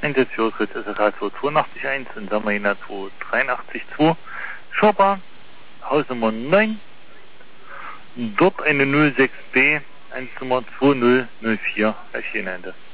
Einsatz für Fritz SRK 282.1 und Samarina 283.2. Schopper, Hausnummer 9. Dort eine 06B, 1 Nummer 2004, Herr Schenende.